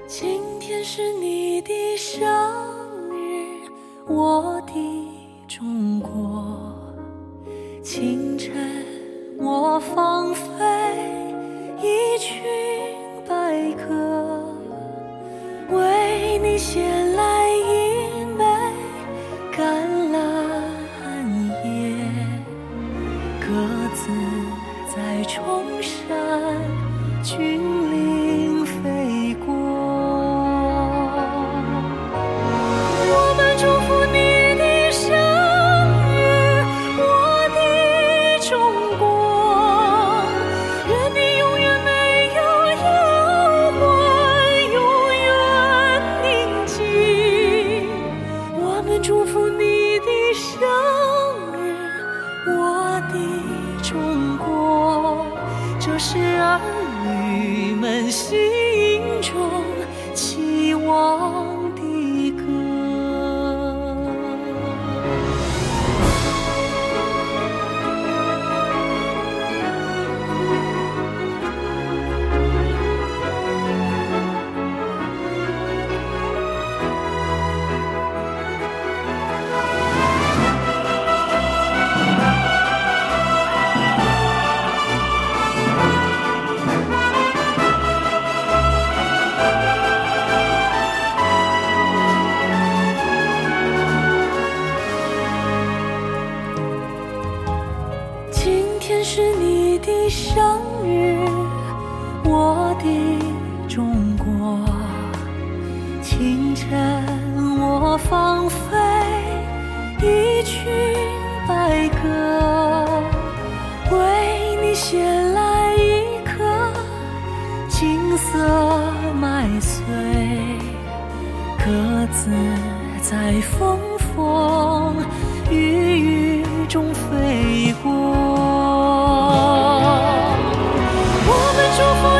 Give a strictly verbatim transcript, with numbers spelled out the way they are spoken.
今天是你的生日，我的中国。清晨我放飞一群白鸽，为你衔来一枚橄榄叶。鸽子在崇山峻岭飞过，我们祝福你的生日，我的中国。愿你永远没有忧患，永远宁静。我们祝福你的生日，我的中国。这是儿女们心中期望的歌。今天是你的生日，我的中国。清晨我放飞一群白鸽，为你衔来一颗金色麦穗。鸽子在风风雨雨中飞过，我们祝福